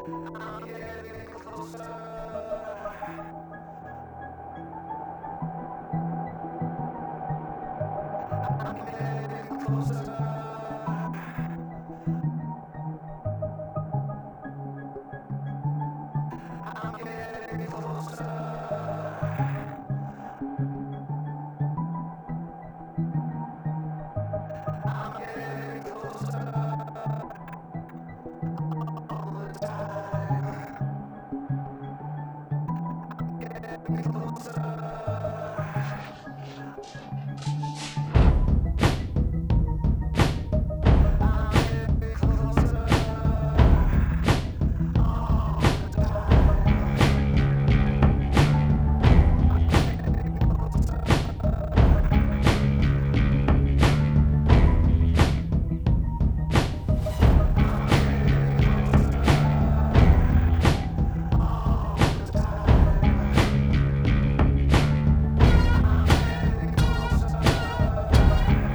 I'm getting closer. I'm getting closer. I'm getting closer. I'm getting closer all the time. Getting closer. I'm getting closer all the time. All the time. Getting closer.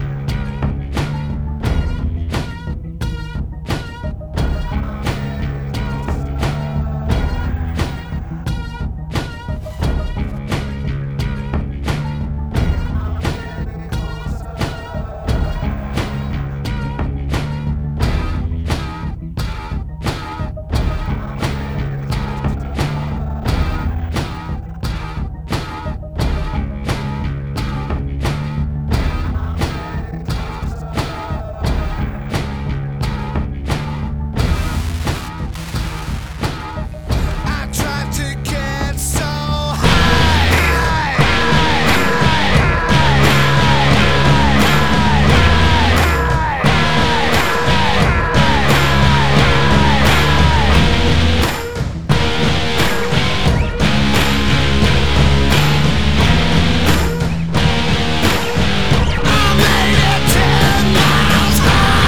I tried to get so high. I made it 10 miles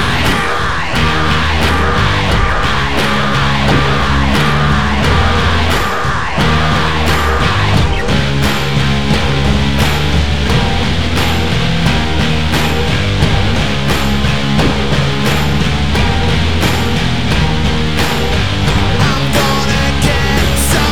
I'm gonna get so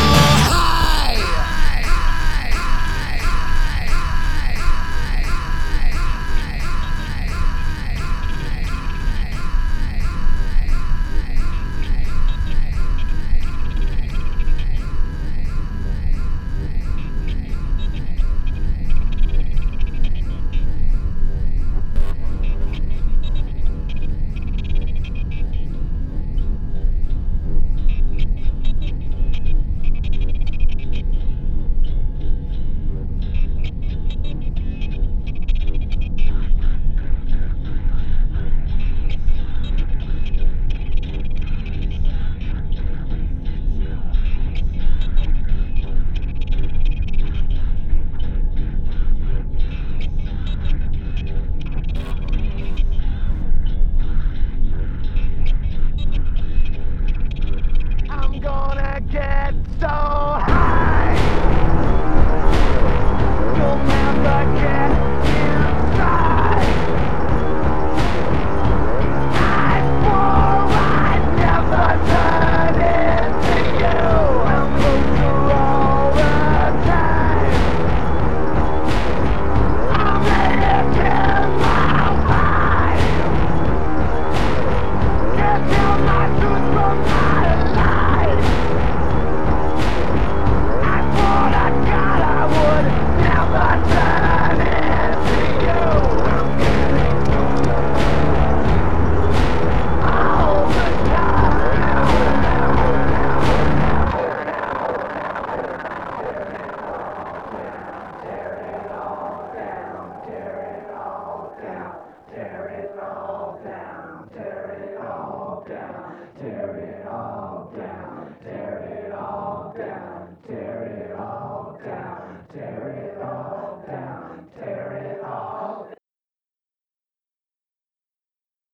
I'm gonna get so high. You'll never get inside. I swore I'd never turn into you. I'm closer all the time. I'm at 10 miles high. Can't tell my truth from my lies. I thought I God I would never turn into you. I'm getting closer all the Tear it all down, tear it all down, tear it